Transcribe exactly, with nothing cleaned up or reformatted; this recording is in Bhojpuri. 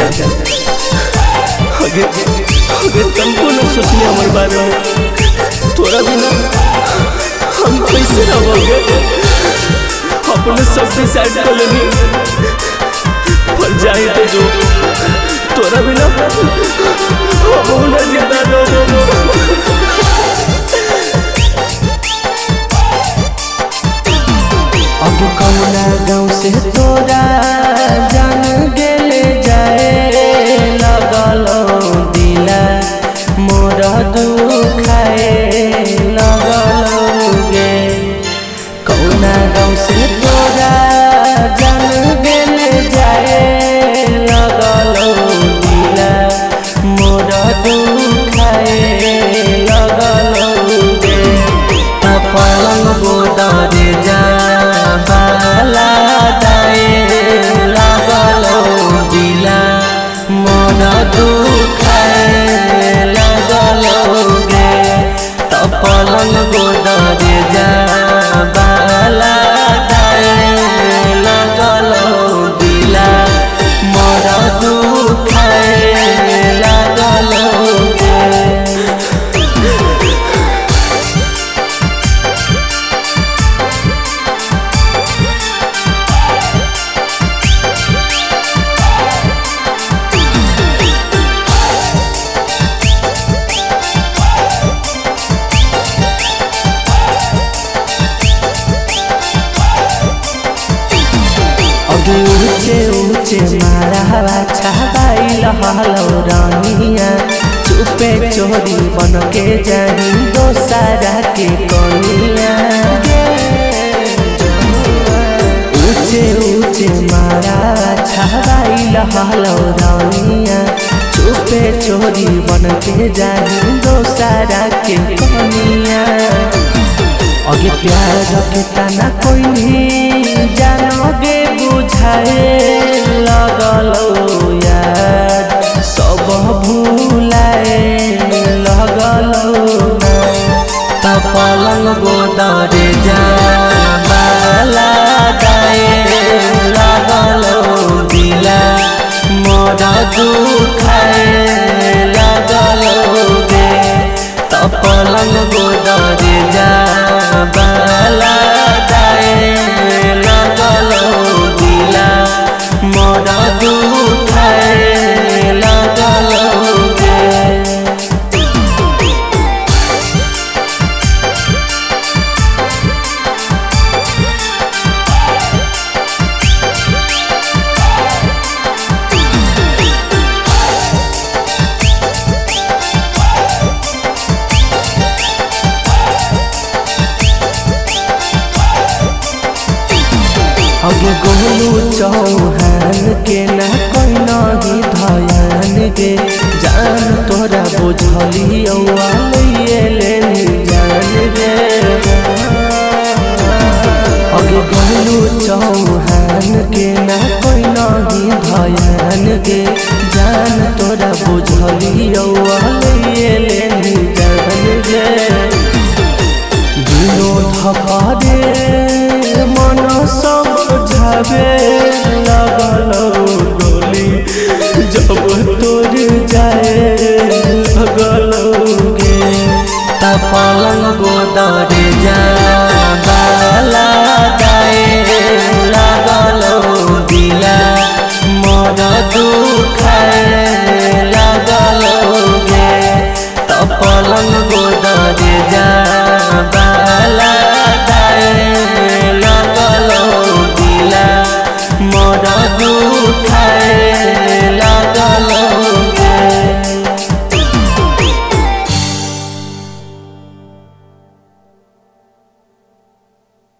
जान अगे अगे तुमको न सोचने हमारे बारे में तोरा बिना हम कैसे रहोगे। अपने सब डिसाइड कर लेनी पर जाए तो जो तोरा बिना हम न जिंदा रहो। अब कौना गाँव से तोरा जान गेले जाए लगल दिला मोर दुखाए लगल गे। कौना गाँव से तोरा जान गेले जाए लगल दिला मोर दुखाए लगल गे। पलंग गोदरे जा बाला दाए लगल दिला मोर दुखाए लगल गे। तो पलंग गोदरे जा बाला दाए लगल दिला मोर दुखाए लगल गे। ऊंचे ऊंचे मारा छाबाइल हलो रानिया चुपे चोरी बन के जाही दोसरा के कनिया। ऊंचे ऊंचे मारा छाबाइल हलो रानिया चुपे चोरी बन के जाही दोसरा के कनिया। अगे प्यार के तना कोई नहीं जानोगे बुझाए लगल यार सब भूलाए लगल। पलंग गोदरे जा बाला दाए लगल दिला मोर दुखाए लगल गे। तो पलंग गोदरे जा बाला दाए लगल दिला मोर दुखाए लगल गे। अगे गोलू चौहान के ना कोई नहीं धयान गे जान तोरा बुझली ले लेनी जान गे। अगे गोलू चौहान के ना कोई नहीं धयान गे जान तोरा बुझली ले लेनी जान गे। विनोद हरे मन सब झबे लगल।